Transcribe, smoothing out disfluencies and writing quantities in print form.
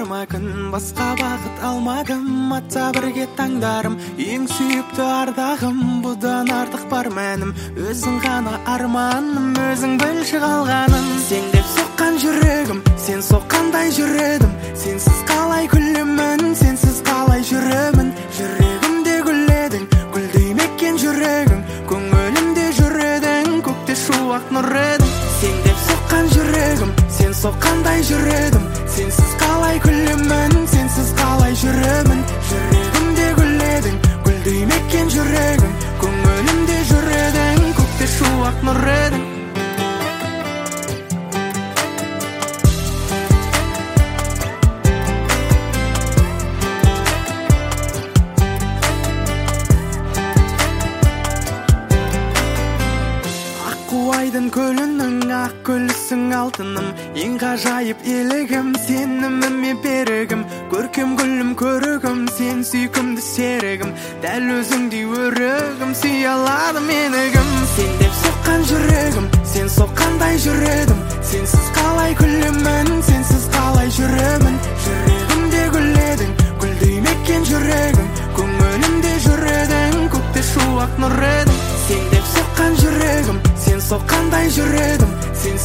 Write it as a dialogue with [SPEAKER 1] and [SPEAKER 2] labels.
[SPEAKER 1] ма күн, басқа бақыт алмадым, атса бірге таңдарым, ең сүйікті ардағым, бұдан артық бар мәнім, өзің ғана арманым, өзің білші қалғаным. Сен деп соққан жүрегім, сен соққандай жүредім, сенсіз қалай күлемін, сенсіз қалай жүремін. Жүрегімде гүледің, гүлдей мекен жүрегің, көңілімде жүредің, көкте шуақ нұр едің. Сен деп соққан жүрегім, сен соққандай жүредім, сенсіз қалай күлемін, сенсіз қалай жүремін. Жүрегімде гүледің, гүлдей мекен жүрегің, көңілімде жүредің, көкте шуақ нұр едің. Айдын көлінің ақ гүлсің алтыным, ең ғажайып елігім, сеніміме берігім, көркем гүлім көрігім, сен сүйкімді серігім, дәл өзіңдей өрігім, сүй алады менігім. Сен деп соққан жүрегім, сен соққандай жүредім, сенсіз қалай күлемін, сенсіз қалай жүремін. Жүрегімде гүледің, гүлдей мекен жүрегің, көңілімде жүредің, көкте шуақ нұр едің. Сен деп соққан жүрегім, сен соққандай жүредім, сен